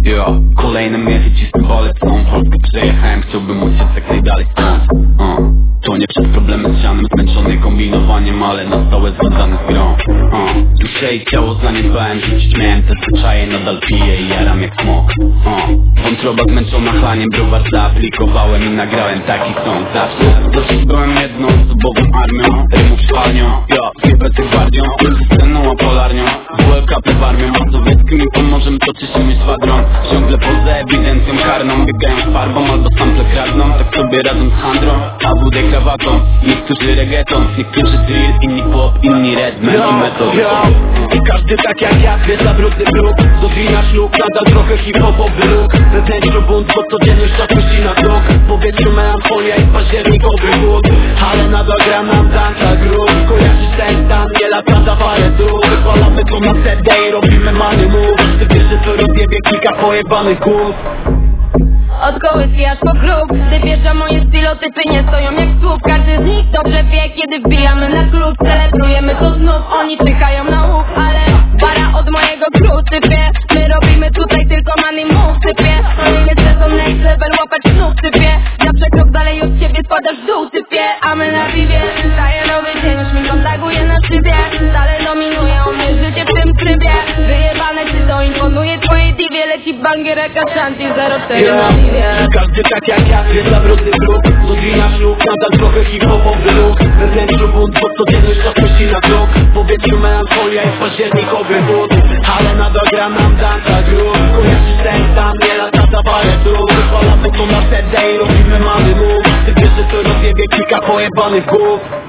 Kolejne miechy ci symbole są. Polskę przejechałem, chciałbym uciec jak najdalej stąd. To nie przez problemy z sianem, zmęczony kombinowaniem, ale na stałe związane z grą. Duszę i ciało zaniedbałem, rzucić miałem te zwyczaje, nadal piję i jaram jak smok. Wątroba zmęczona chlaniem, browar zaaplikowałem i nagrałem taki song zawsze. Zawsze byłem jednoosobową armią, rymów szwalnią. Wiebety gwardią, sceną a polarnią. WLKP armią, a sowieckim i pomożem toczy się mój szwadron. Ciągle poza ewidencją karną, biegają z farbą albo sample kradną. Tak sobie radzą z handrą, a wódę krawatą. Niektórzy reggaeton, niektórzy drill, inni pop, inni redman i metod. Każdy tak jak ja, za brudny bruk. Do drina szluk, nadal trochę hip-hopowy róg. Wewnętrzny bunt, bo codzienność zapuści na krok. W powietrzu melancholia i październikowy głód. Ale nadal gram nam dansa grób. Kojarzysz ten stan, nie lata za parę dróg. Wypalamy to na CD i robimy money move. Ty wiesz, że to rozjebie kilka pojebanych głów. Od kołyski aż po grób. Gdy wjeżdża moje stylotypy nie stoją jak słup. Każdy z nich dobrze wie, kiedy wbijamy na klub. Celebrujemy to znów, oni czyhają na łuk. Ale para od mojego crew typie. My robimy tutaj tylko money move typie. Kolejny sezon next level, łapać znów typie. Zawsze krok dalej od ciebie spadasz w dół typie. A my na piwie, daje nowy dzień, już mi kontaguje na szybie. Stale dominuje on mnie życie w tym trybie. Wyjebane czy to imponuje twojej diwie. Leci bangier, Kashanti 04 na piwie. Każdy tak jak ja, za brudny bruk. Do drina szluk, nadal trochę hip-hopowy róg. Wewnętrzny bunt, bo codzienność zapuści na krok. W powietrzu melancholia i październikowy głód. Ale nadal gram nam dansa grób. Kojarzysz ten stan, nie lata za parę dróg. Wypalamy to na CD i robimy money move. Ty wiesz, że to rozjebie kilka pojebanych głów.